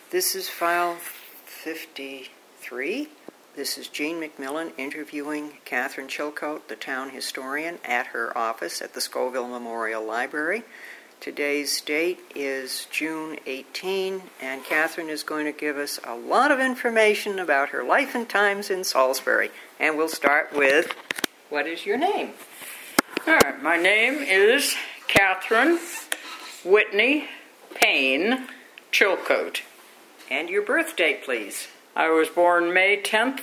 This is file 53. This is Jean McMillan interviewing Catherine Chilcote, the town historian, at her office at the Scoville Memorial Library. Today's date is June 18, and Catherine is going to give us a lot of information about her life and times in Salisbury. And we'll start with, what is your name? All right, my name is Catherine Whitney Payne Chilcote. And your birth date, please. I was born May 10th,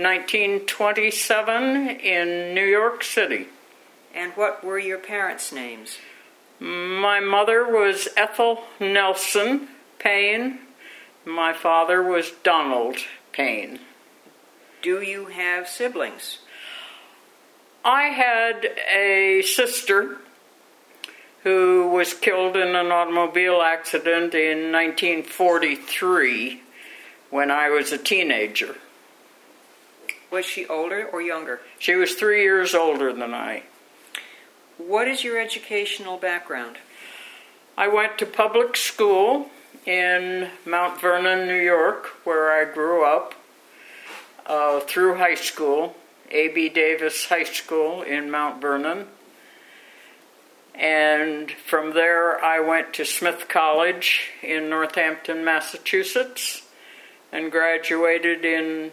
1927 in New York City. And what were your parents' names? My mother was Ethel Nelson Payne. My father was Donald Payne. Do you have siblings? I had a sister who was killed in an automobile accident in 1943 when I was a teenager. Was she older or younger? She was 3 years older than I. What is your educational background? I went to public school in Mount Vernon, New York, where I grew up, through high school, A.B. Davis High School in Mount Vernon. And from there I went to Smith College in Northampton, Massachusetts, and graduated in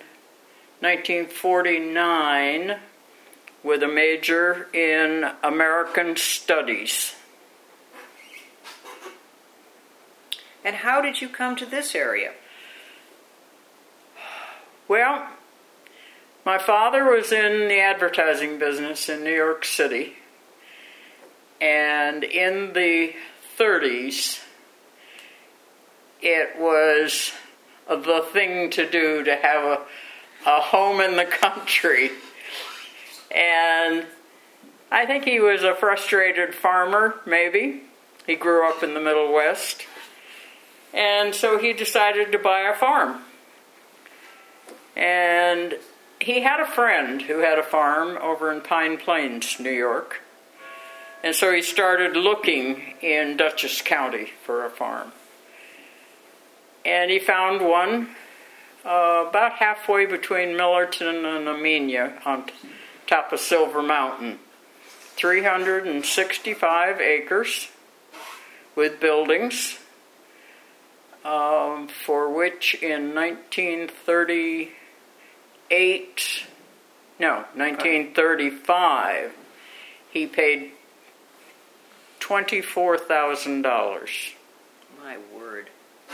1949 with a major in American Studies. And how did you come to this area? Well, my father was in the advertising business in New York City. And in the 30s, it was the thing to do to have a home in the country. And I think he was a frustrated farmer, maybe. He grew up in the Middle West. And so he decided to buy a farm. And he had a friend who had a farm over in Pine Plains, New York. And so he started looking in Dutchess County for a farm. And he found one about halfway between Millerton and Amenia on top of Silver Mountain. 365 acres with buildings, for which in 1935, he paid $24,000. My word.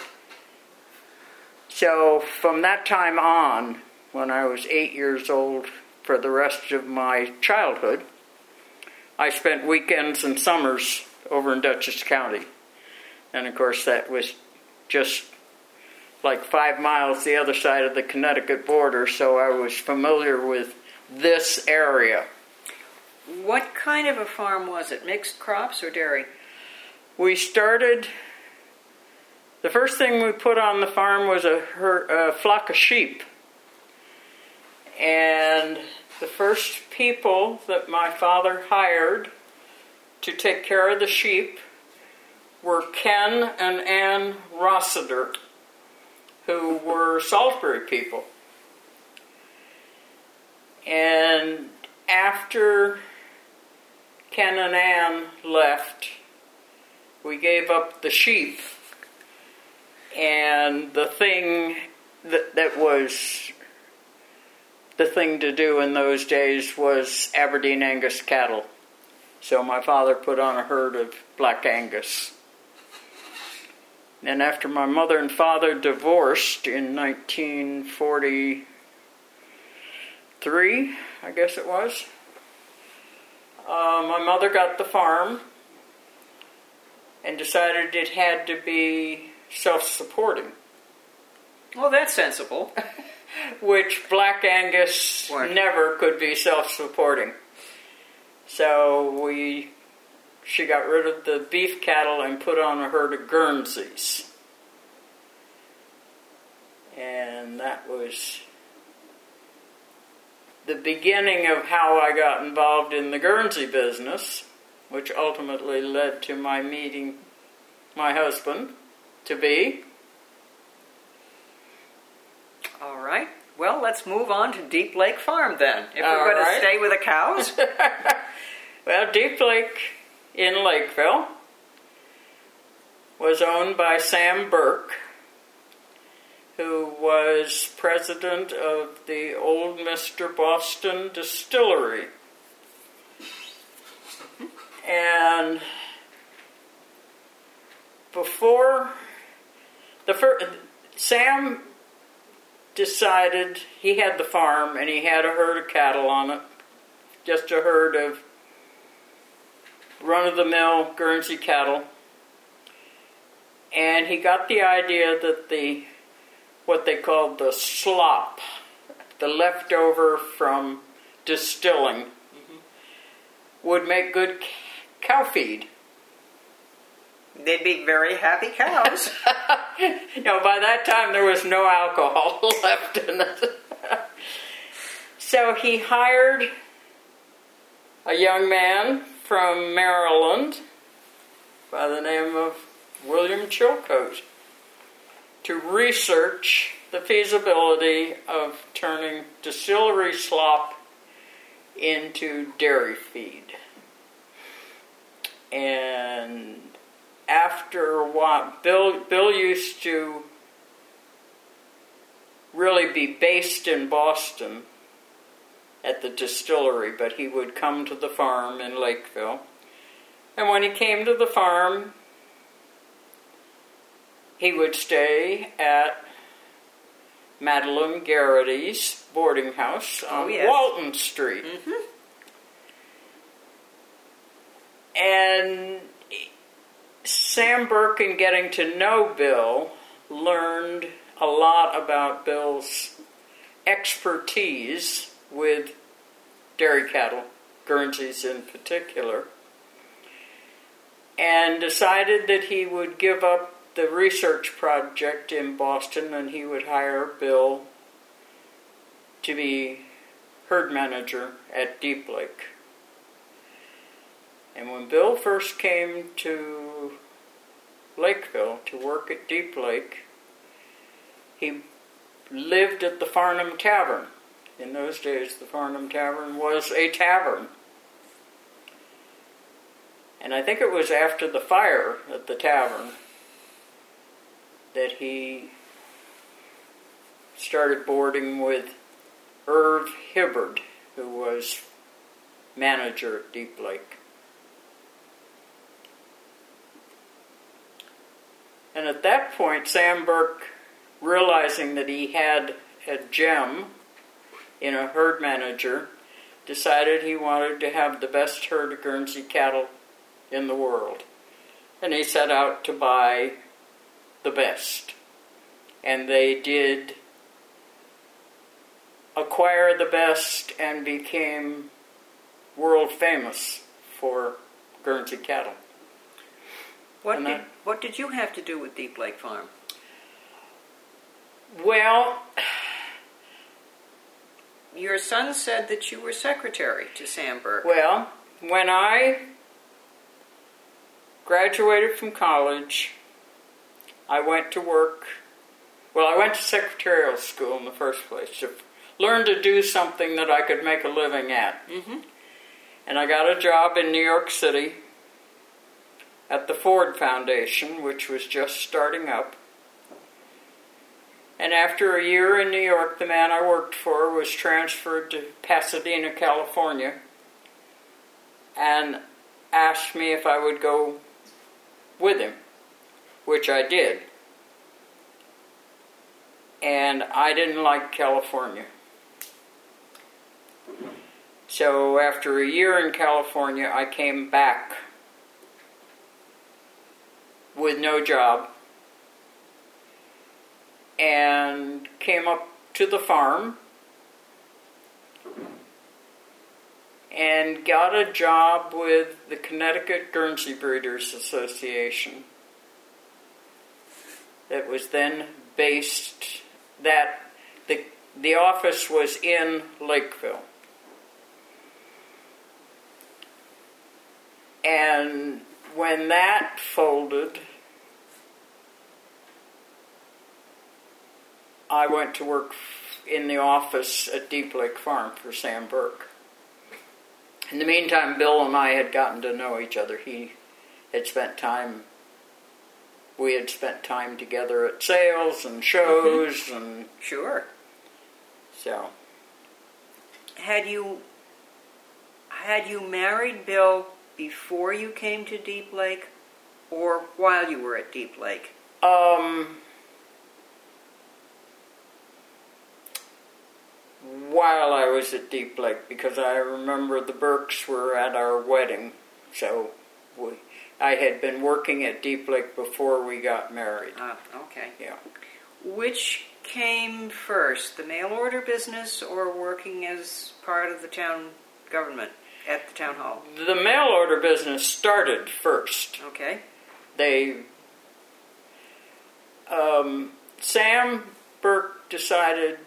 So from that time on, when I was 8 years old, for the rest of my childhood, I spent weekends and summers over in Dutchess County. And of course that was just like 5 miles the other side of the Connecticut border, so I was familiar with this area. What kind of a farm was it? Mixed crops or dairy? We started, the first thing we put on the farm was a flock of sheep. And the first people that my father hired to take care of the sheep were Ken and Ann Rossiter, who were Salisbury people. And after Ken and Ann left, we gave up the sheep, and the thing that was the thing to do in those days was Aberdeen Angus cattle. So my father put on a herd of Black Angus. And after my mother and father divorced in 1943, I guess it was, my mother got the farm and decided it had to be self-supporting. Well, that's sensible. Which Black Angus never could be self-supporting. So she got rid of the beef cattle and put on a herd of Guernseys. And that was the beginning of how I got involved in the Guernsey business, which ultimately led to my meeting my husband to be. All right. Well, let's move on to Deep Lake Farm then, if All we're going right. to stay with the cows. Well, Deep Lake in Lakeville was owned by Sam Burke, who was president of the Old Mr. Boston Distillery. And before Sam decided he had the farm and he had a herd of cattle on it, just a herd of run-of-the-mill Guernsey cattle. And he got the idea that what they called the slop, the leftover from distilling, would make good cow feed. They'd be very happy cows. By that time there was no alcohol left in it. So he hired a young man from Maryland by the name of William Chilcote to research the feasibility of turning distillery slop into dairy feed. And after a while, Bill used to really be based in Boston at the distillery, but he would come to the farm in Lakeville. And when he came to the farm, he would stay at Madeline Garrity's boarding house on Walton Street. Mm-hmm. And Sam Burke, in getting to know Bill, learned a lot about Bill's expertise with dairy cattle, Guernseys in particular, and decided that he would give up the research project in Boston and he would hire Bill to be herd manager at Deep Lake. And when Bill first came to Lakeville to work at Deep Lake, he lived at the Farnham Tavern. In those days, the Farnham Tavern was a tavern. And I think it was after the fire at the tavern that he started boarding with Irv Hibbard, who was manager at Deep Lake. And at that point, Sam Burke, realizing that he had a gem in a herd manager, decided he wanted to have the best herd of Guernsey cattle in the world. And he set out to buy the best. And they did acquire the best and became world famous for Guernsey cattle. What did you have to do with Deep Lake Farm? Well, your son said that you were secretary to Sam Burke. Well, when I graduated from college, I went to work. Well, I went to secretarial school in the first place to learn to do something that I could make a living at. Mm-hmm. And I got a job in New York City at the Ford Foundation, which was just starting up. And after a year in New York, the man I worked for was transferred to Pasadena, California, and asked me if I would go with him, which I did. And I didn't like California. So after a year in California, I came back with no job and came up to the farm and got a job with the Connecticut Guernsey Breeders Association that was then based, that the office was in Lakeville. And when that folded, I went to work in the office at Deep Lake Farm for Sam Burke. In the meantime, Bill and I had gotten to know each other. We had spent time together at sales and shows, and Sure. so. Had you married Bill before you came to Deep Lake, or while you were at Deep Lake? While I was at Deep Lake, because I remember the Burkes were at our wedding, so I had been working at Deep Lake before we got married. Ah, okay. Yeah. Which came first, the mail order business or working as part of the town government at the town hall? The mail order business started first. Okay. Sam Burke decided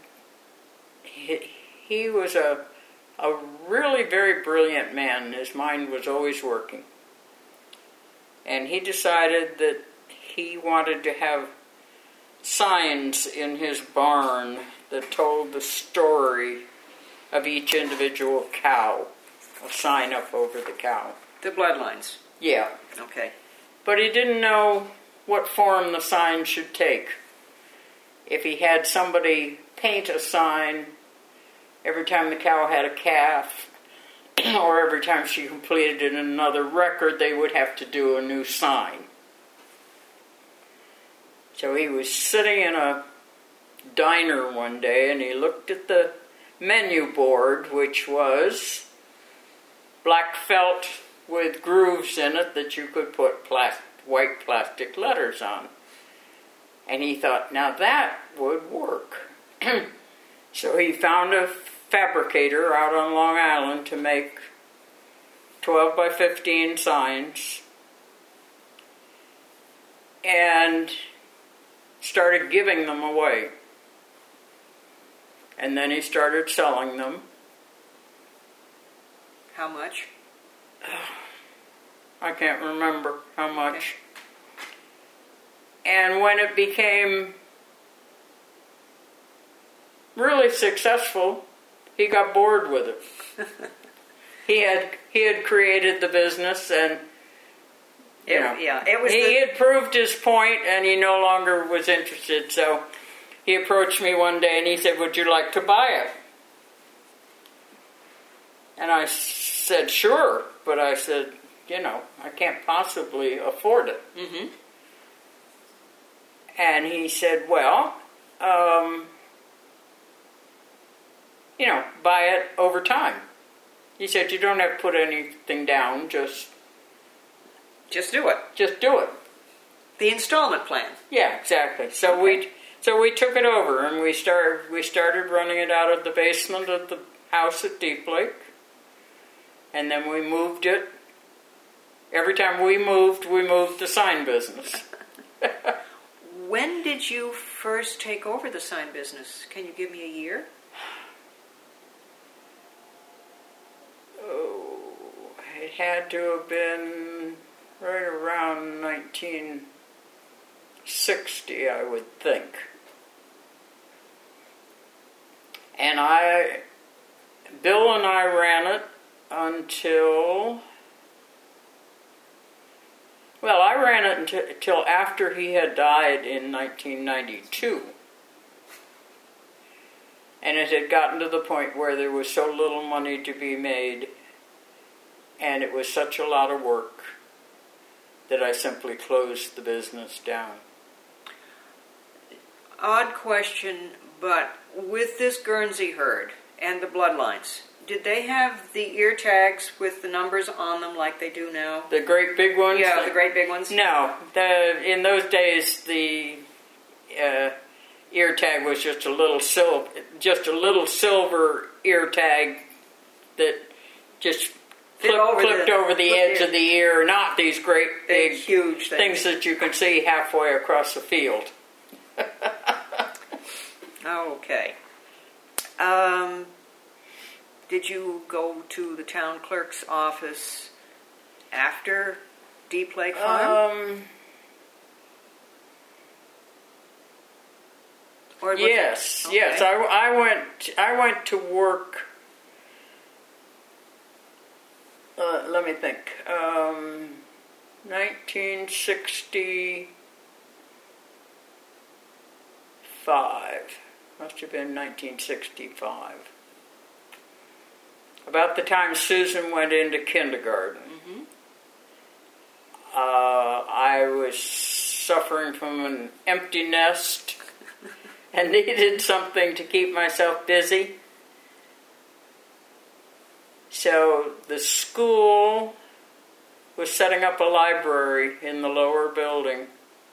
he was a really very brilliant man. His mind was always working. And he decided that he wanted to have signs in his barn that told the story of each individual cow. A sign up over the cow. The bloodlines. Yeah. Okay. But he didn't know what form the sign should take. If he had somebody paint a sign every time the cow had a calf, or every time she completed another record, they would have to do a new sign. So he was sitting in a diner one day, and he looked at the menu board, which was black felt with grooves in it that you could put white plastic letters on. And he thought, now that would work. So he found a fabricator out on Long Island to make 12 by 15 signs, and started giving them away. And then he started selling them. How much? I can't remember how much. And when it became really successful, he got bored with it. He had created the business, and he had proved his point, and he no longer was interested. So he approached me one day and he said, "Would you like to buy it?" And I said, "Sure," but I said, I can't possibly afford it. Mm-hmm. And he said, "Well, buy it over time." He said, "You don't have to put anything down, just do it. Just do it." The installment plan. Yeah, exactly. So we took it over, and we started running it out of the basement of the house at Deep Lake. And then we moved it. Every time we moved the sign business. When did you first take over the sign business? Can you give me a year? Oh, it had to have been right around 1960, I would think. And Bill and I ran it until... Well, I ran it until after he had died in 1992. And it had gotten to the point where there was so little money to be made, and it was such a lot of work, that I simply closed the business down. Odd question, but with this Guernsey herd and the bloodlines, did they have the ear tags with the numbers on them like they do now? The great big ones? Yeah, the great big ones? No. In those days, the ear tag was just a little silver ear tag that just flipped over the edge of the ear, not these great big huge things that you can see halfway across the field. Okay. Did you go to the town clerk's office after Deep Lake Farm? Or was Yes, it? Okay. yes. I went to work. Let me think. 1965. Must have been 1965. About the time Susan went into kindergarten. Mm-hmm. I was suffering from an empty nest and needed something to keep myself busy. So the school was setting up a library in the lower building,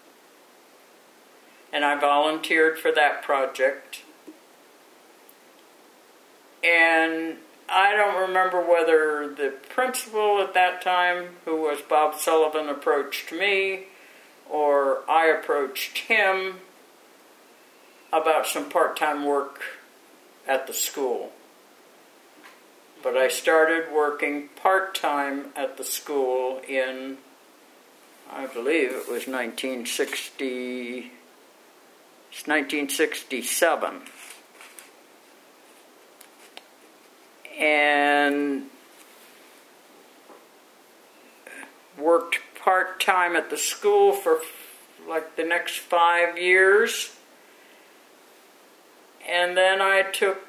and I volunteered for that project. And I don't remember whether the principal at that time, who was Bob Sullivan, approached me or I approached him about some part-time work at the school. But I started working part-time at the school in, I believe it was 1967. And worked part-time at the school for like the next 5 years. And then I took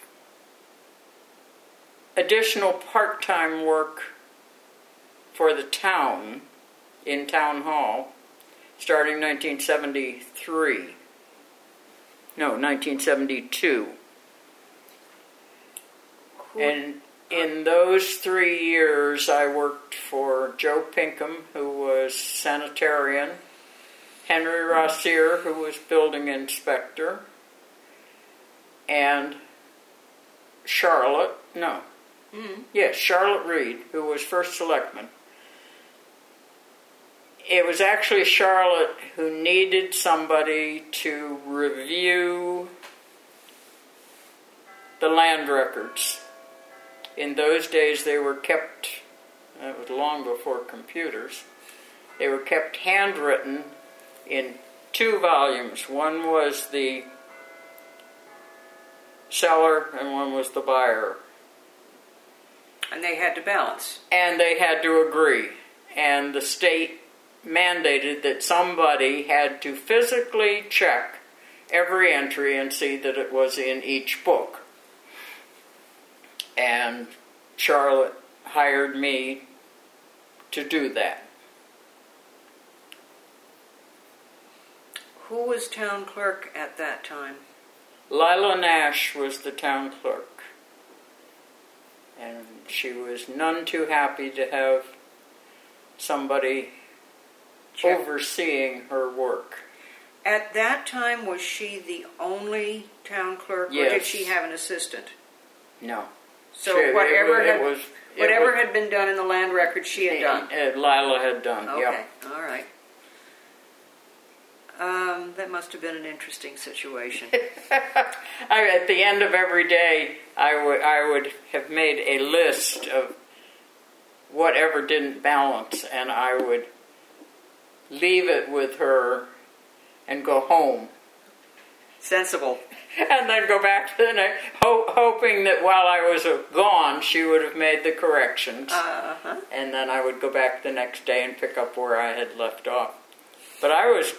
additional part-time work for the town in Town Hall starting 1973. No, 1972. And in those 3 years, I worked for Joe Pinkham, who was sanitarian, Henry Rossier, who was building inspector, and Charlotte Reed, who was first selectman. It was actually Charlotte who needed somebody to review the land records. In those days, they were kept, it was long before computers, they were kept handwritten in 2 volumes. One was the seller and one was the buyer. And they had to balance. And they had to agree. And the state mandated that somebody had to physically check every entry and see that it was in each book. And Charlotte hired me to do that. Who was town clerk at that time? Lila Nash was the town clerk. And she was none too happy to have somebody overseeing her work. At that time, was she the only town clerk, Yes. or did she have an assistant? No. So Sure, whatever whatever had been done in the land record, she had done. Lila had done. Okay, Yeah. all right. That must have been an interesting situation. At the end of every day, I would have made a list of whatever didn't balance, and I would leave it with her and go home. Sensible. And then go back to the next, hoping that while I was gone, she would have made the corrections. Uh-huh. And then I would go back the next day and pick up where I had left off. But I was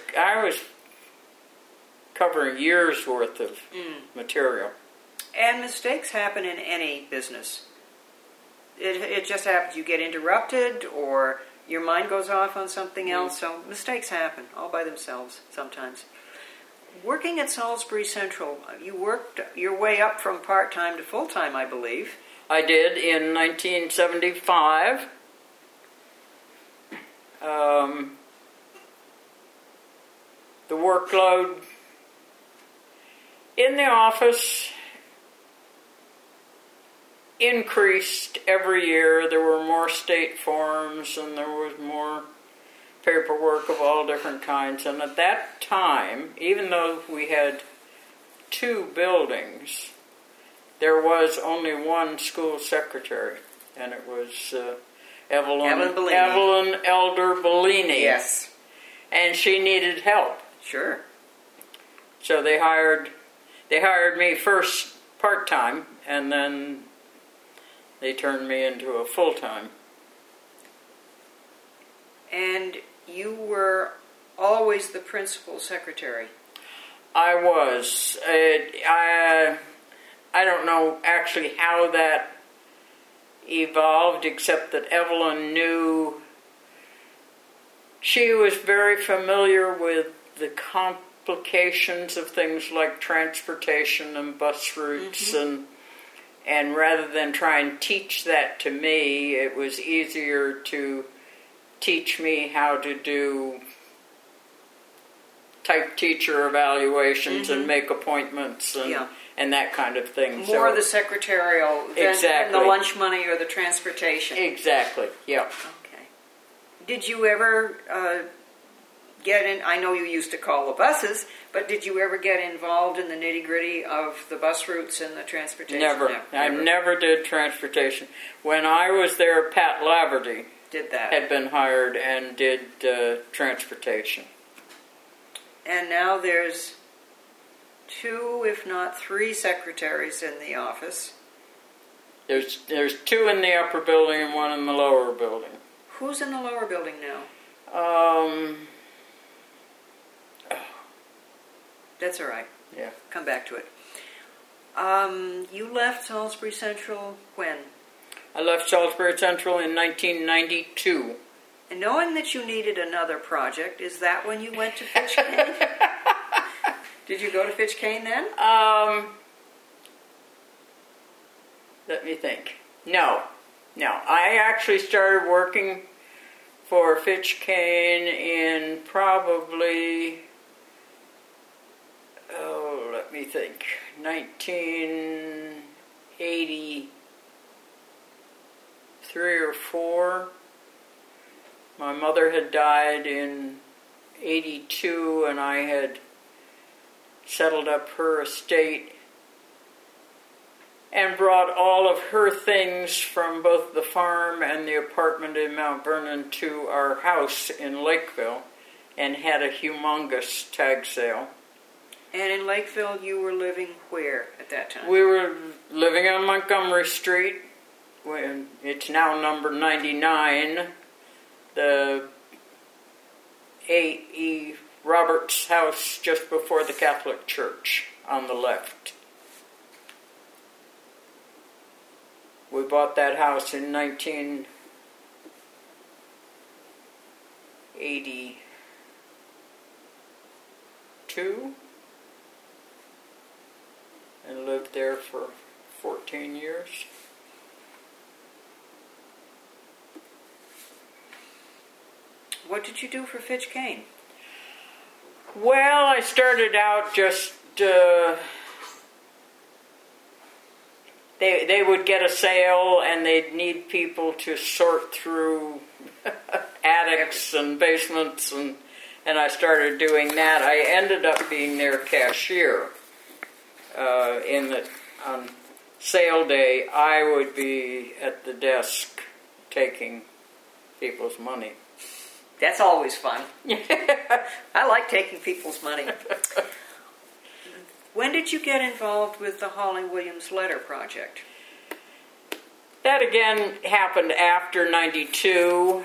covering years' worth of material. And mistakes happen in any business. It just happens. You get interrupted, or your mind goes off on something else. So mistakes happen all by themselves sometimes. Working at Salisbury Central, you worked your way up from part-time to full-time, I believe. I did in 1975. The workload in the office increased every year. There were more state forms and there was more paperwork of all different kinds. And at that time, even though we had 2 buildings, there was only one school secretary, and it was Evelyn Elder Bellini. Yes. And she needed help. Sure. So they hired me first part-time, and then they turned me into a full-time. And you were always the principal secretary. I was. I don't know actually how that evolved, except that Evelyn knew. She was very familiar with the complications of things like transportation and bus routes, and rather than try and teach that to me, it was easier to teach me how to do type teacher evaluations and make appointments and that kind of thing. More the secretarial than the lunch money or the transportation. Exactly, yeah. Okay. Did you ever get in, I know you used to call the buses, but did you ever get involved in the nitty-gritty of the bus routes and the transportation? Never. I never did transportation. When I was there, Pat Laverty did that. Had been hired and did transportation. And now there's 2, if not 3 secretaries in the office. There's 2 in the upper building and 1 in the lower building. Who's in the lower building now? That's all right. Yeah. Come back to it. You left Salisbury Central when? I left Salisbury Central in 1992. And knowing that you needed another project, is that when you went to Fitch Cane? Did you go to Fitch Cane then? Let me think. No. I actually started working for Fitch Cane in probably, let me think, 1983 or 4. My mother had died in 82, and I had settled up her estate and brought all of her things from both the farm and the apartment in Mount Vernon to our house in Lakeville and had a humongous tag sale. And in Lakeville, you were living where at that time? We were living on Montgomery Street. It's now number 99. The A.E. Roberts house just before the Catholic Church on the left. We bought that house in 1982 and lived there for 14 years. What did you do for Fitch Cane? Well, I started out just... They would get a sale and they'd need people to sort through attics and basements, and I started doing that. I ended up being their cashier. On sale day, I would be at the desk taking people's money. That's always fun. I like taking people's money. When did you get involved with the Holly Williams Letter Project? That again happened after 92.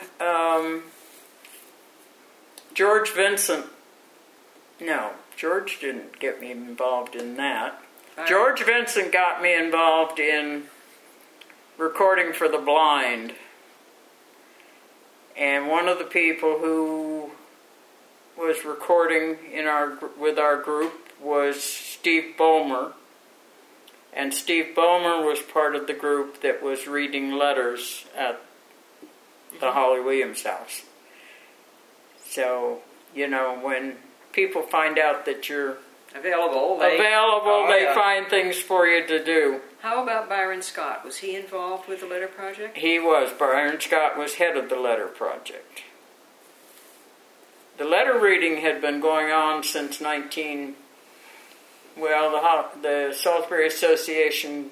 George didn't get me involved in that. George Vincent got me involved in recording for the blind. And one of the people who was recording with our group was Steve Bowmer. And Steve Bowmer was part of the group that was reading letters at the Holly Williams house. So, when people find out that you're available, they find things for you to do. How about Byron Scott? Was he involved with the Letter Project? He was. Byron Scott was head of the Letter Project. The letter reading had been going on since the Salisbury Association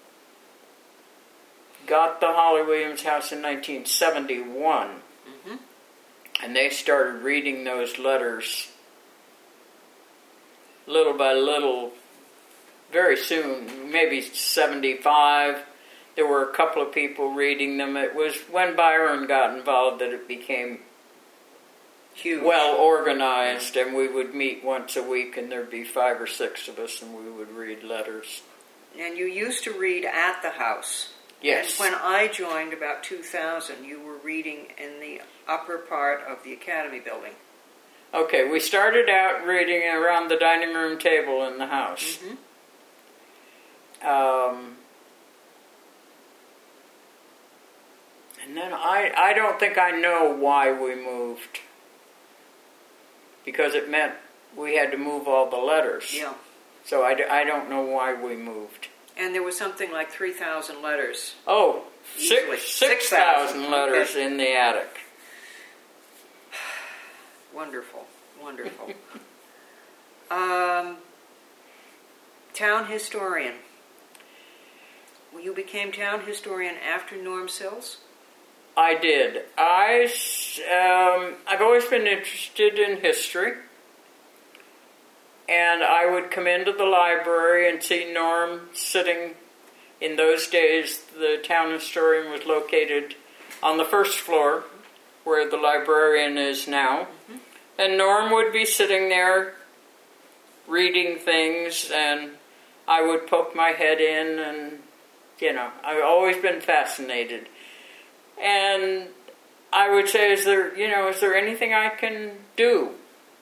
got the Holly Williams house in 1971. Mm-hmm. And they started reading those letters little by little, very soon, maybe 75, there were a couple of people reading them. It was when Byron got involved that it became Huge. well organized, and we would meet once a week, and there'd be 5 or 6 of us, and we would read letters. And you used to read at the house. Yes. And when I joined about 2000, you were reading in the upper part of the Academy building. Okay, we started out reading around the dining room table in the house. Mm-hmm. And then I don't think I know why we moved. Because it meant we had to move all the letters. Yeah. So I don't know why we moved. And there was something like 3,000 letters. Oh, Easily. 6,000 letters in the attic. Wonderful, wonderful. Town historian. You became town historian after Norm Sills? I did. I've always been interested in history. And I would come into the library and see Norm sitting. In those days, the town historian was located on the first floor, where the librarian is now. Mm-hmm. And Norm would be sitting there reading things, and I would poke my head in, and, I've always been fascinated. And I would say, is there anything I can do?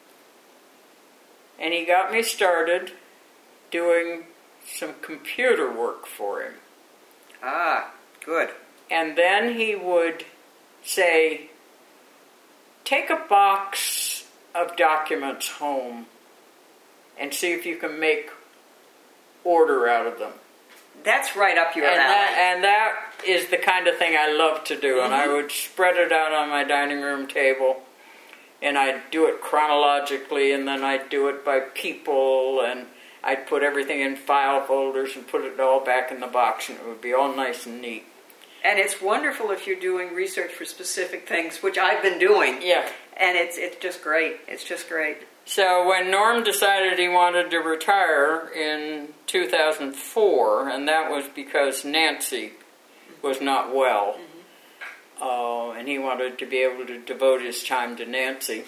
And he got me started doing some computer work for him. Ah, good. And then he would say, take a box of documents home and see if you can make order out of them. That's right up your alley. And that is the kind of thing I love to do. Mm-hmm. And I would spread it out on my dining room table. And I'd do it chronologically, and then I'd do it by people, and I'd put everything in file folders and put it all back in the box, and it would be all nice and neat. And it's wonderful if you're doing research for specific things, which I've been doing. Yeah. And it's just great. It's just great. So when Norm decided he wanted to retire in 2004, and that was because Nancy was not well, and he wanted to be able to devote his time to Nancy,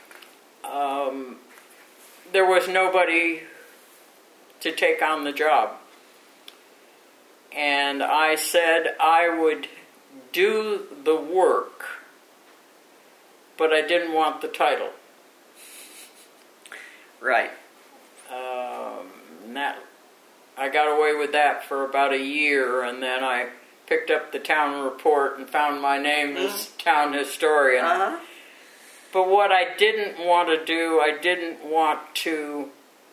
there was nobody to take on the job. And I said I would do the work, but I didn't want the title. Right. I got away with that for about a year, and then I picked up the town report and found my name as town historian. Uh-huh. But what I didn't want to do, I didn't want to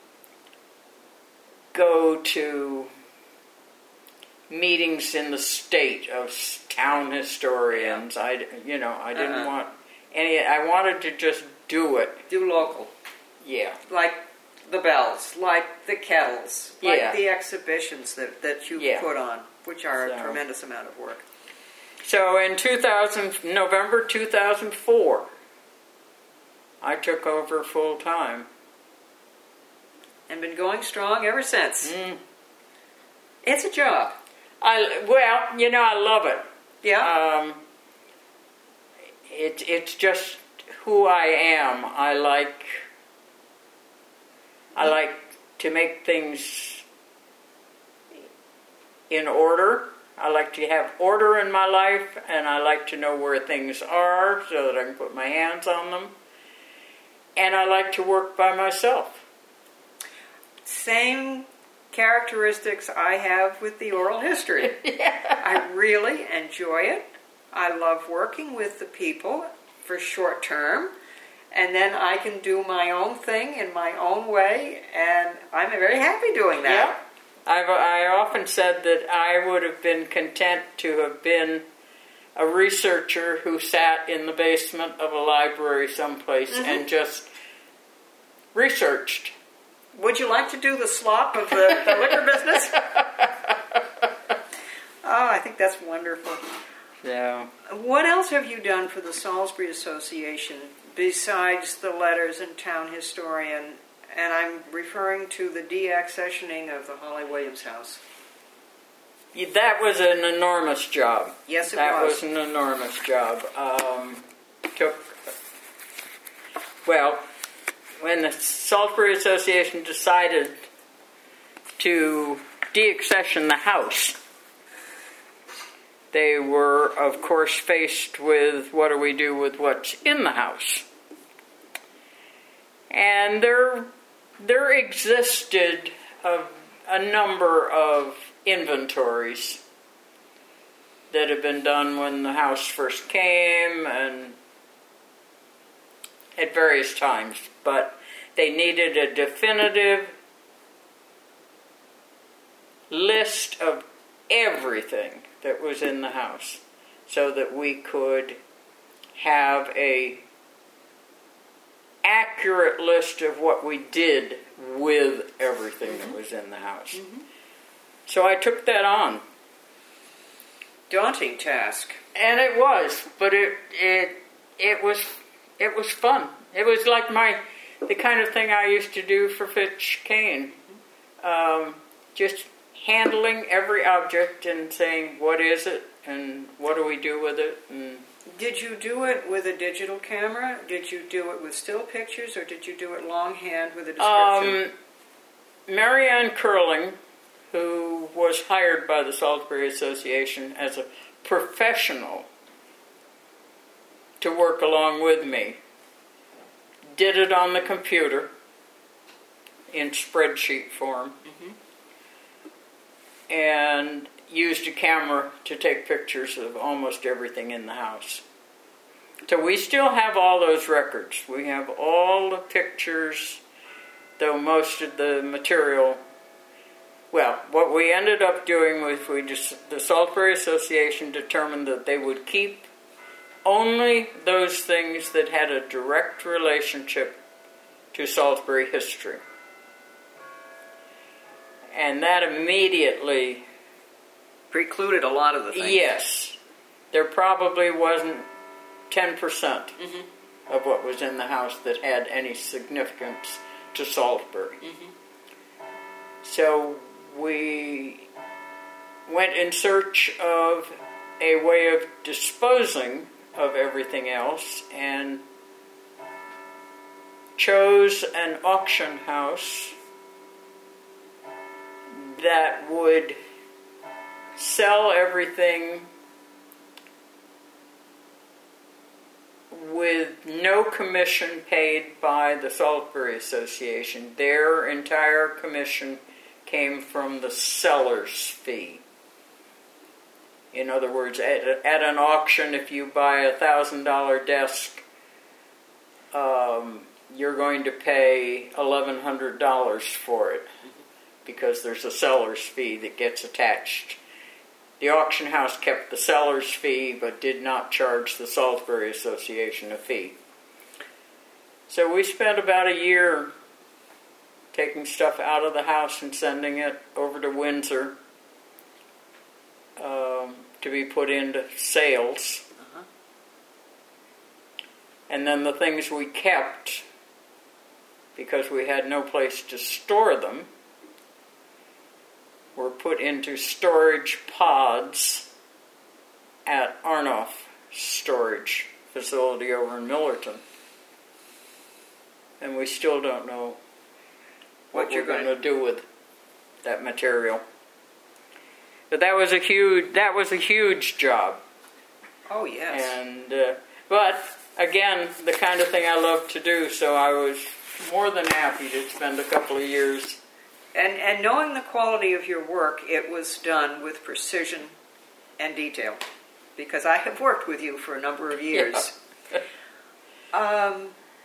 go to meetings in the state of town historians. I didn't want any. I wanted to just do it. Do local. Yeah. Like the bells, like the kettles, like the exhibitions that you put on, which are a tremendous amount of work. So in November 2004, I took over full time. And been going strong ever since. It's a job. I love it. Yeah. It's just who I am. I like to make things in order. I like to have order in my life, and I like to know where things are so that I can put my hands on them. And I like to work by myself. Same characteristics I have with the oral history. I really enjoy it. I love working with the people for short term, and then I can do my own thing in my own way, and I'm very happy doing that. Yeah. I often said that I would have been content to have been a researcher who sat in the basement of a library someplace and just researched. Would you like to do the slop of the liquor business? Oh, I think that's wonderful. Yeah. What else have you done for the Salisbury Association besides the letters and town historian And I'm referring to the deaccessioning of the Holly Williams house. That was an enormous job. Yes, it That was. was an enormous job. When the Salisbury Association decided to deaccession the house, they were, of course, faced with what do we do with what's in the house. And there existed a number of inventories that had been done when the house first came and at various times, but they needed a definitive list of everything that was in the house so that we could have a accurate list of what we did with everything that was in the house. Mm-hmm. So I took that on. Daunting task. And it was, but it was fun. It was like the kind of thing I used to do for Fitch Kane. Just handling every object and saying, what is it and what do we do with it? And did you do it with a digital camera? Did you do it with still pictures, or did you do it longhand with a description? Marianne Curling, who was hired by the Salisbury Association as a professional to work along with me, did it on the computer in spreadsheet form, and used a camera to take pictures of almost everything in the house. So we still have all those records. We have all the pictures, though most of the material. Well, what we ended up doing was the Salisbury Association determined that they would keep only those things that had a direct relationship to Salisbury history. And that immediately precluded a lot of the things. Yes. There probably wasn't 10% of what was in the house that had any significance to Salisbury. So we went in search of a way of disposing of everything else and chose an auction house that would sell everything with no commission paid by the Salisbury Association. Their entire commission came from the seller's fee. In other words, at an auction, if you buy a $1,000 desk, you're going to pay $1,100 for it because there's a seller's fee that gets attached. The auction house kept the seller's fee but did not charge the Salisbury Association a fee. So we spent about a year taking stuff out of the house and sending it over to Windsor to be put into sales. And then the things we kept, because we had no place to store them, were put into storage pods at Arnoff Storage Facility over in Millerton. And we still don't know what we're going to do with that material. But that was a huge job. Oh, yes. And but again, the kind of thing I love to do, so I was more than happy to spend a couple of years. And knowing the quality of your work, it was done with precision and detail, because I have worked with you for a number of years. Yeah.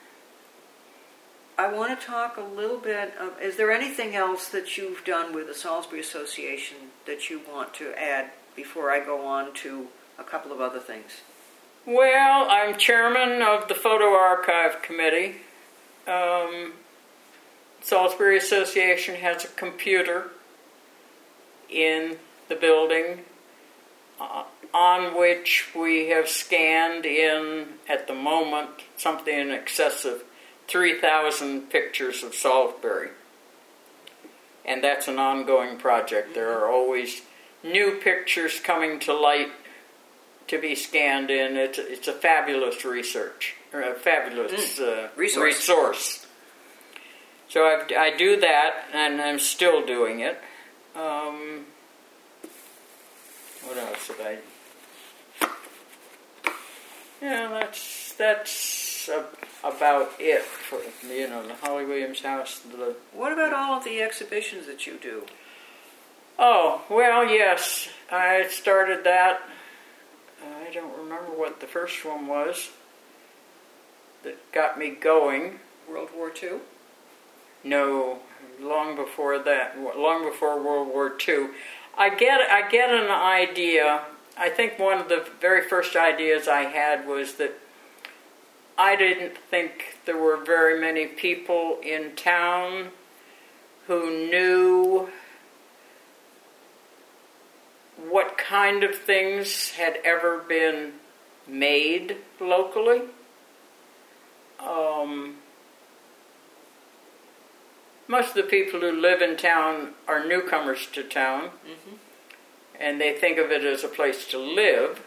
I want to talk a little bit of, is there anything else that you've done with the Salisbury Association that you want to add before I go on to a couple of other things? Well, I'm chairman of the Photo Archive Committee. Salisbury Association has a computer in the building on which we have scanned in, at the moment, something in excess of 3,000 pictures of Salisbury. And that's an ongoing project. There are always new pictures coming to light to be scanned in. It's a fabulous research, or a fabulous resource. So I do that, and I'm still doing it. What else have I? Yeah, that's about it for the Holly Williams House. What about all of the exhibitions that you do? Oh, well, yes, I started that. I don't remember what the first one was that got me going. World War II? No, long before that, long before World War II. I get an idea. I think one of the very first ideas I had was that I didn't think there were very many people in town who knew what kind of things had ever been made locally. Most of the people who live in town are newcomers to town, and they think of it as a place to live.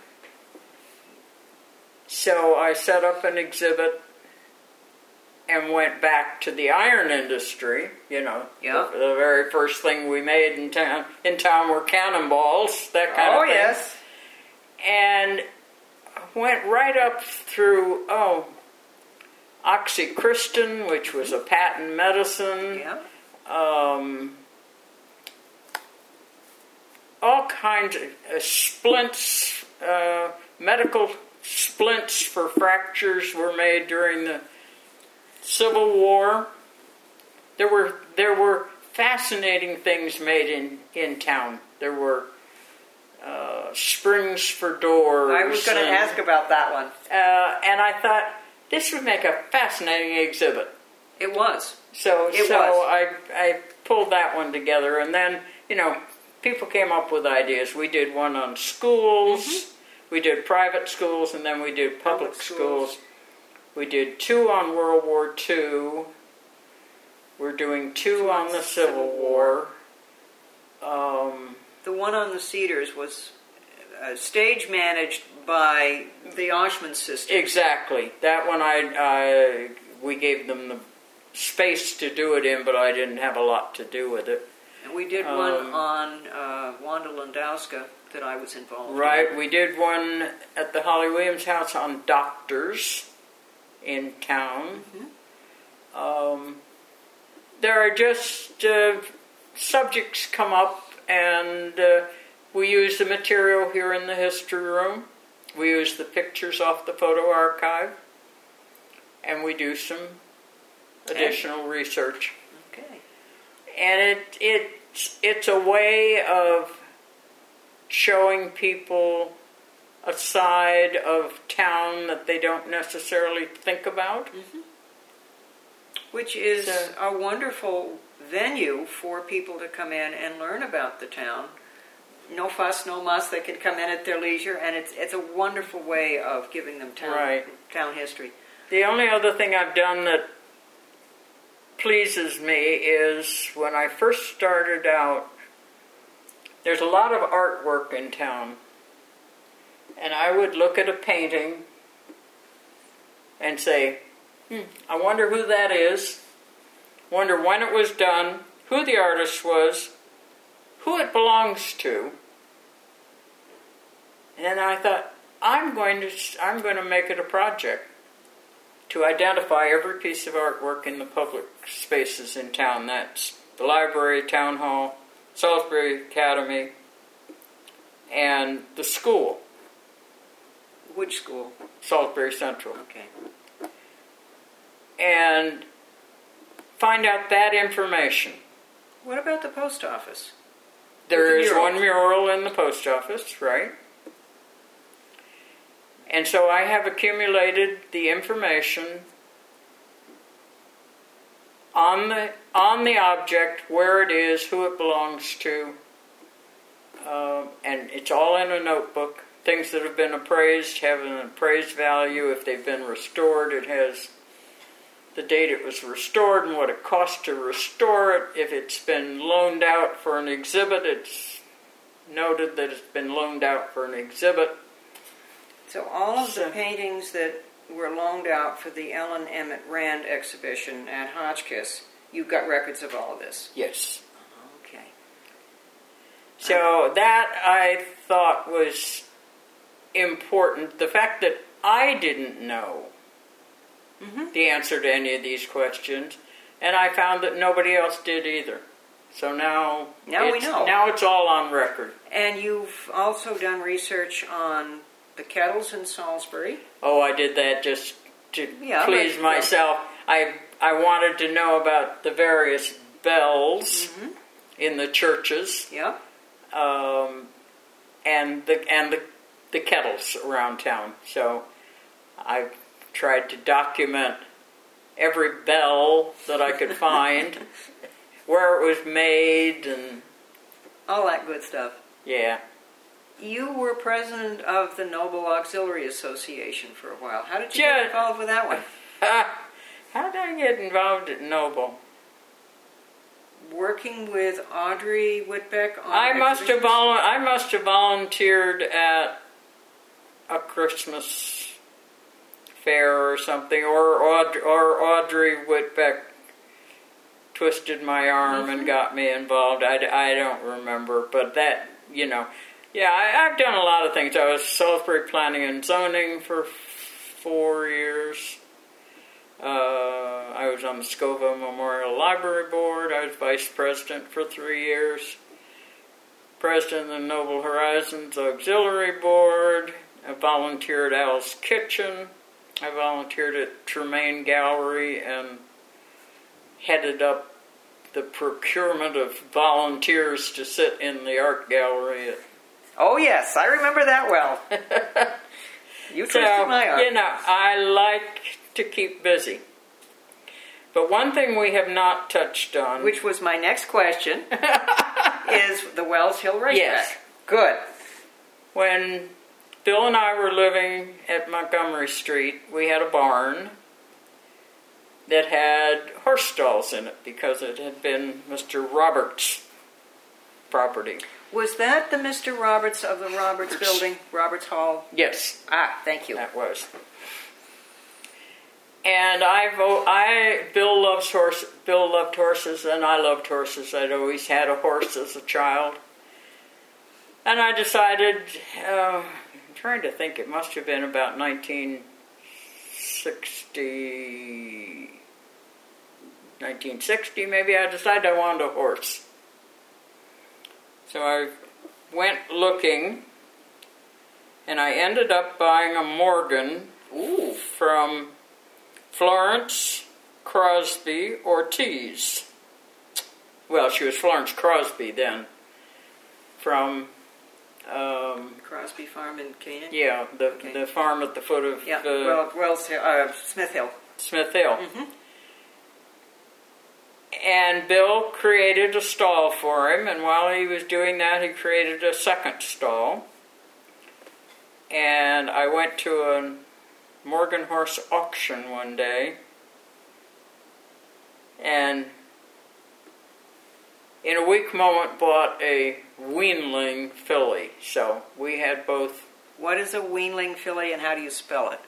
So I set up an exhibit and went back to the iron industry. The very first thing we made in town were cannonballs, that kind of thing. Oh, yes. And went right up through, oxycristin, which was a patent medicine. Yeah. All kinds of splints, medical splints for fractures were made during the Civil War. There were fascinating things made in town. There were springs for doors. I was going to ask about that one. And I thought, this would make a fascinating exhibit. It was. So I pulled that one together, and then, people came up with ideas. We did one on schools, we did private schools, and then we did public schools. We did 2 on World War II. We're doing 2 on the Civil War. The one on the Cedars was stage managed by the Oshman sisters. Exactly. That one we gave them the space to do it in, but I didn't have a lot to do with it. And we did one on Wanda Landowska that I was involved in. Right. We did one at the Holly Williams House on doctors in town. There are just subjects come up, and we use the material here in the history room. We use the pictures off the photo archive, and we do some additional research. Okay. And it's a way of showing people a side of town that they don't necessarily think about. Which is a wonderful venue for people to come in and learn about the town. No fuss, no muss. They can come in at their leisure, and it's a wonderful way of giving them town history. The only other thing I've done that pleases me is when I first started out, there's a lot of artwork in town. And I would look at a painting and say, I wonder who that is, wonder when it was done, who the artist was, who it belongs to. And I thought, I'm going to make it a project to identify every piece of artwork in the public spaces in town. That's the library, town hall, Salisbury Academy, and the school. Which school? Salisbury Central. Okay. And find out that information. What about the post office? There is one mural in the post office, right? And so I have accumulated the information on the object, where it is, who it belongs to, and it's all in a notebook. Things that have been appraised have an appraised value. If they've been restored, it has the date it was restored and what it cost to restore it. If it's been loaned out for an exhibit, it's noted that it's been loaned out for an exhibit. So all of the paintings that were loaned out for the Ellen Emmett Rand exhibition at Hotchkiss, you've got records of all of this? Yes. Okay. So that I thought was important. The fact that I didn't know the answer to any of these questions, and I found that nobody else did either. So now we know. Now it's all on record. And you've also done research on the kettles in Salisbury. Oh, I did that just to please but, myself. I wanted to know about the various bells in the churches. Yeah. And the kettles around town. So I tried to document every bell that I could find, where it was made, and all that good stuff. Yeah. You were president of the Noble Auxiliary Association for a while. How did you get involved with that one? How did I get involved at Noble? Working with Audrey Whitbeck on I must have volunteered at a Christmas fair or something, or Audrey Whitbeck twisted my arm and got me involved. I don't remember, but that, I've done a lot of things. I was Salisbury Planning and Zoning for 4 years. I was on the Scoville Memorial Library Board. I was vice president for 3 years. President of the Noble Horizons Auxiliary Board. I volunteered at Al's Kitchen. I volunteered at Tremaine Gallery and headed up the procurement of volunteers to sit in the art gallery. Oh yes, I remember that well. You twisted my arm. I like to keep busy. But one thing we have not touched on, which was my next question, is the Wells Hill Racetrack. Yes. Good. When Bill and I were living at Montgomery Street, we had a barn that had horse stalls in it because it had been Mr. Roberts' property. Was that the Mr. Roberts of the Roberts building, Roberts Hall? Yes. Ah, thank you. That was. And Bill loved horses, and I loved horses. I'd always had a horse as a child. And I decided, I'm trying to think, it must have been about 1960 maybe, I decided I wanted a horse. So I went looking, and I ended up buying a Morgan from Florence Crosby Ortiz. Well, she was Florence Crosby then. From Crosby Farm in Canaan? Yeah, the farm at the foot of Smith Hill. Smith Hill. Mm-hmm. And Bill created a stall for him, and while he was doing that, he created a second stall. And I went to a Morgan horse auction one day, and in a weak moment bought a weanling filly. So we had both. What is a weanling filly and how do you spell it?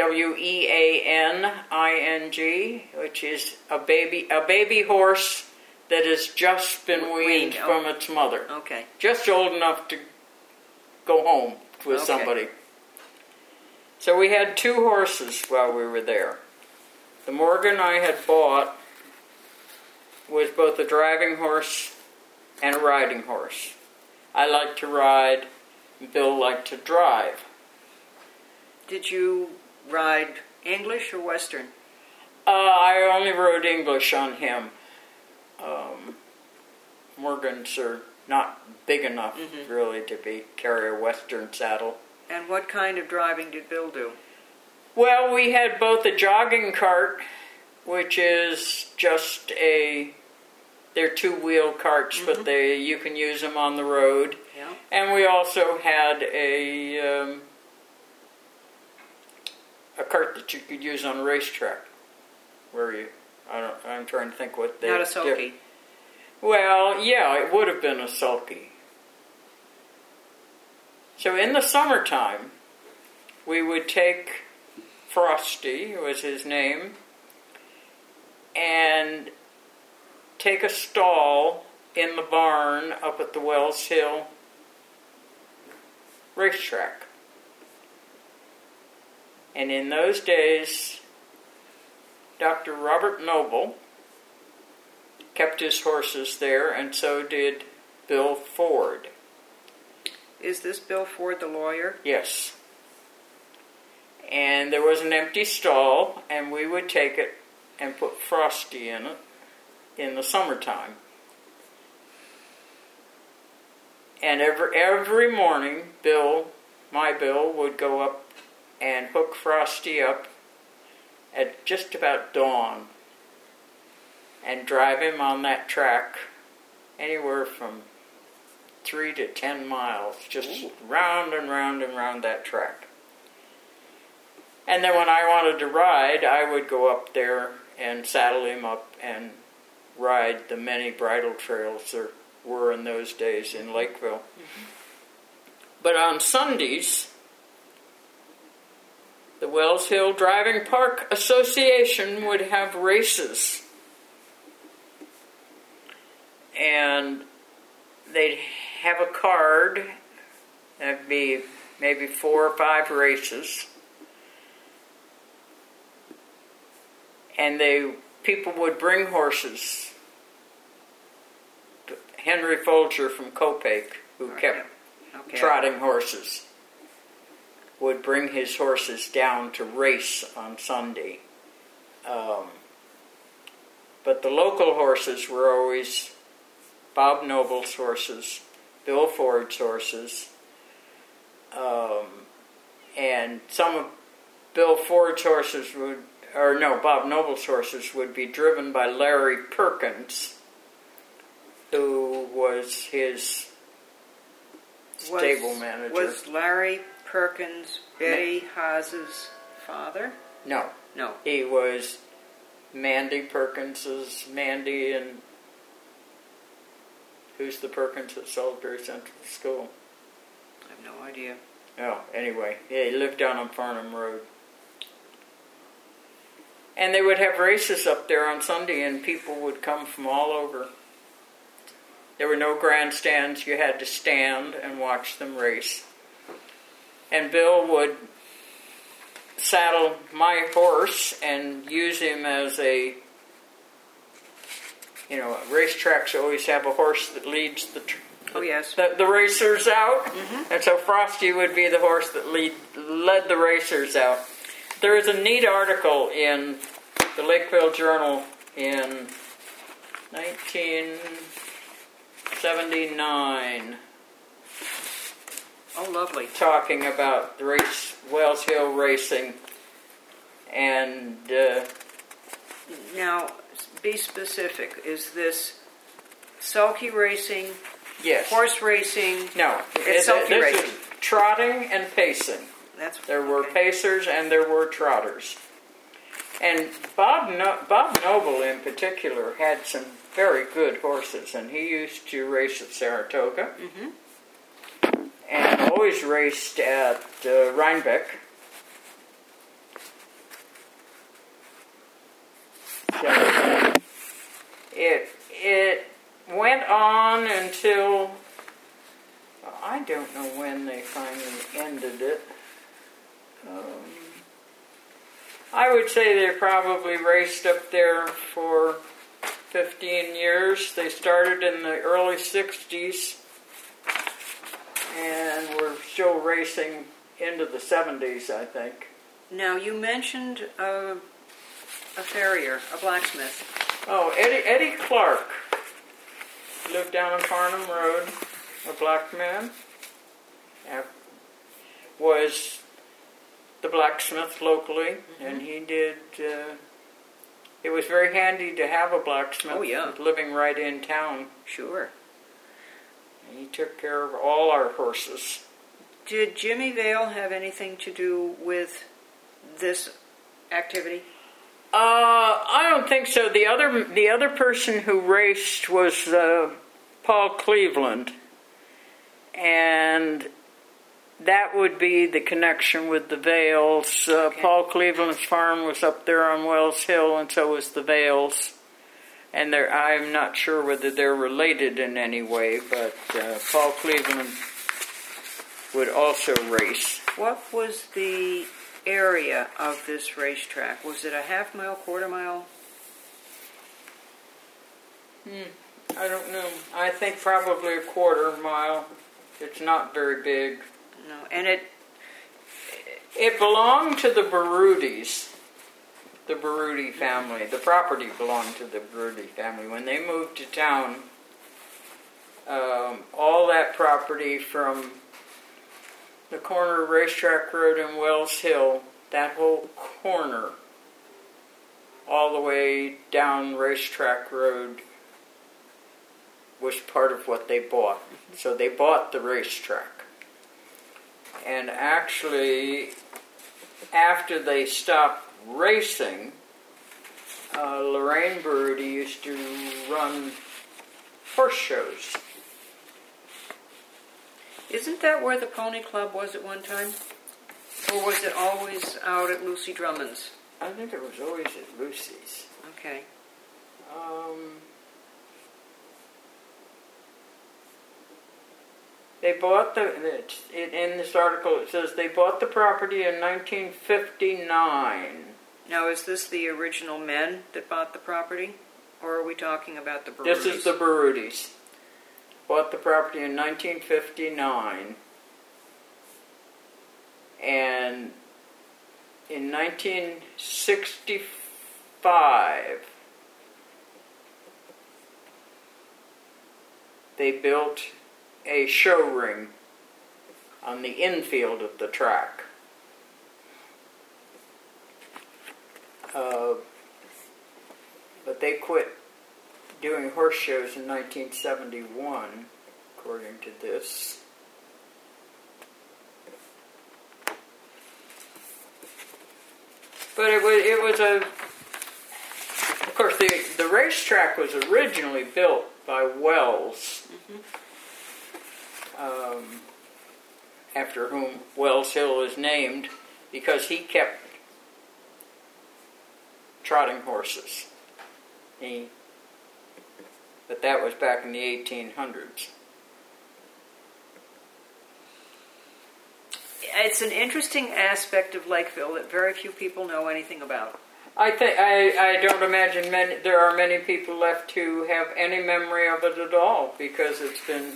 Weaning, which is a baby horse that has just been weaned from its mother. Okay. Just old enough to go home with somebody. So we had 2 horses while we were there. The Morgan I had bought was both a driving horse and a riding horse. I liked to ride, Bill liked to drive. Did you ride English or Western? I only rode English on him. Morgans are not big enough, really, to carry a Western saddle. And what kind of driving did Bill do? Well, we had both a jogging cart, which is just they're 2-wheel carts, but you can use them on the road. Yeah. And we also had a cart that you could use on a racetrack. where you, I'm trying to think what they... Not a sulky. Well, yeah, it would have been a sulky. So in the summertime, we would take Frosty, was his name, and take a stall in the barn up at the Wells Hill racetrack. And in those days, Dr. Robert Noble kept his horses there, and so did Bill Ford. Is this Bill Ford the lawyer? Yes. And there was an empty stall, and we would take it and put Frosty in it in the summertime. And every morning, my Bill, would go up and hook Frosty up at just about dawn and drive him on that track anywhere from 3 to 10 miles, just round and round and round that track. And then when I wanted to ride, I would go up there and saddle him up and ride the many bridle trails there were in those days in Lakeville. Mm-hmm. But on Sundays, the Wells Hill Driving Park Association would have races. And they'd have a card. That'd be maybe 4 or 5 races. And people would bring horses. Henry Folger from Copake, who kept trotting horses, would bring his horses down to race on Sunday. But the local horses were always Bob Noble's horses, Bill Ford's horses, and some of Bill Ford's horses Bob Noble's horses would be driven by Larry Perkins, who was his stable manager. Was Larry Perkins Betty Haas's father? No. He was Mandy Perkins's and who's the Perkins at Salisbury Central School? I have no idea. Oh, anyway, he lived down on Farnham Road. And they would have races up there on Sunday, and people would come from all over. There were no grandstands. You had to stand and watch them race. And Bill would saddle my horse and use him as racetracks always have a horse that leads the racers out. Mm-hmm. And so Frosty would be the horse that led the racers out. There is a neat article in the Lakeville Journal in 1979. Oh, lovely. Talking about the Wells Hill racing. And now, be specific. Is this sulky racing? Yes. Horse racing? No. It's sulky racing. Is trotting and pacing. There were pacers and there were trotters. And Bob Noble in particular had some very good horses, and he used to race at Saratoga. Mm-hmm. And always raced at Rhinebeck. So it went on until, I don't know when they finally ended it. I would say they probably raced up there for 15 years. They started in the early 60s and were still racing into the 70s, I think. Now, you mentioned a farrier, a blacksmith. Oh, Eddie Clark lived down on Farnham Road, a black man. Was the blacksmith locally, mm-hmm. and he did. It was very handy to have a blacksmith living right in town. Sure. And he took care of all our horses. Did Jimmy Vale have anything to do with this activity? I don't think so. The other person who raced was Paul Cleveland, and that would be the connection with the Vales. Okay. Paul Cleveland's farm was up there on Wells Hill, and so was the Vales. And I'm not sure whether they're related in any way, but Paul Cleveland would also race. What was the area of this racetrack? Was it a half mile, quarter mile? I don't know. I think probably a quarter mile. It's not very big. No, and it belonged to the Barudis, the Barudi family. The property belonged to the Barudi family. When they moved to town, all that property from the corner of Racetrack Road and Wells Hill, that whole corner, all the way down Racetrack Road, was part of what they bought. So they bought the racetrack. And actually, after they stopped racing, Lorraine Barudi used to run horse shows. Isn't that where the Pony Club was at one time? Or was it always out at Lucy Drummond's? I think it was always at Lucy's. Okay. They bought in this article it says they bought the property in 1959. Now, is this the original men that bought the property? Or are we talking about the Barudis? This is the Barudis. Bought the property in 1959. And in 1965, they built a show ring on the infield of the track. But they quit doing horse shows in 1971, according to this. But it was of course, the racetrack was originally built by Wells, after whom Wells Hill is named, because he kept trotting horses. But that was back in the 1800s. It's an interesting aspect of Lakeville that very few people know anything about. I don't imagine there are many people left who have any memory of it at all, because it's been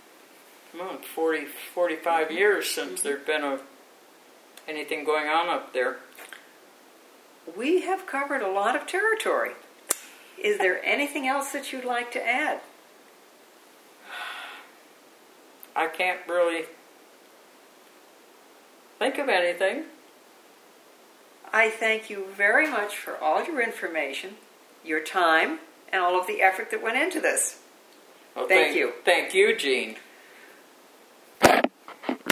45 years since there's been anything going on up there. We have covered a lot of territory. Is there anything else that you'd like to add? I can't really think of anything. I thank you very much for all your information, your time, and all of the effort that went into this. Well, thank you. Thank you, Jean.